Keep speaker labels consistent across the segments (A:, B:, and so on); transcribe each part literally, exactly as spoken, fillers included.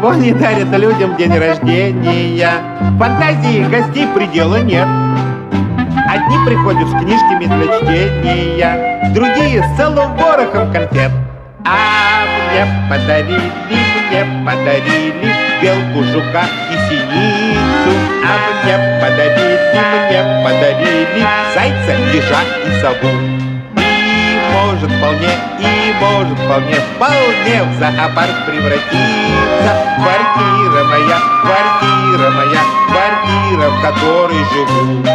A: Они дарят людям день рождения. Фантазии гостей предела нет. Одни приходят с книжками для чтения, другие с целым ворохом конфет. А мне подарили, мне подарили белку, жука и синицу. А мне подарили, мне подарили зайца, ежа и сову. И может вполне, и может вполне, вполне в зоопарк превратиться. Квартира моя, квартира моя, квартира, в которой живу.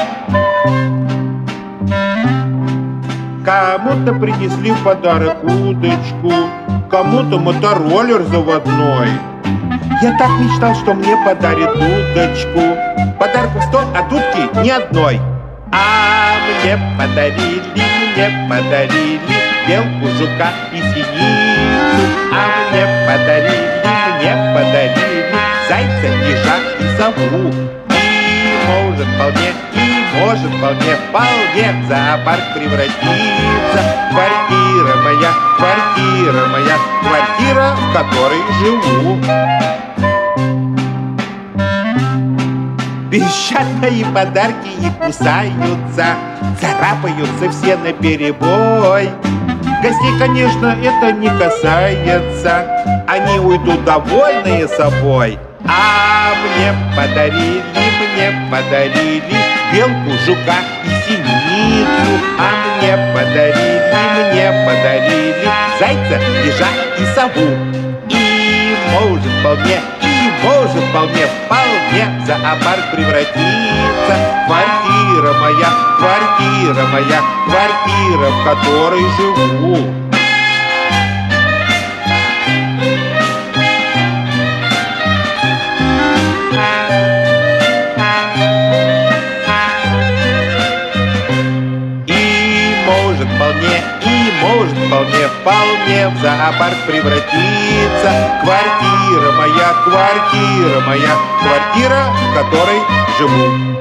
A: Кому-то принесли в подарок удочку, кому-то мотороллер заводной. Я так мечтал, что мне подарят удочку. Подарков сто, а утки ни одной. А мне подарили, мне подарили белку, жука и синицу. А мне подарили, мне подарили зайца, ежа и сову. И может вполне, и может вполне, вполне в зоопарк превратиться. Квартира моя, квартира моя, квартира, в которой живу. Пищат мои подарки и кусаются, царапаются все наперебой. Гостей, конечно, это не касается, они уйдут довольные собой. А мне подарили, мне подарили белку, жука и синицу. А мне подарили, мне подарили зайца, ежа и сову. И может вполне, и может вполне, вполне в зоопарк превратиться. Квартира моя, квартира моя, квартира, в которой живу. Вполне, и может вполне, вполне в зоопарк превратиться. Квартира моя, квартира моя, квартира, в которой живу.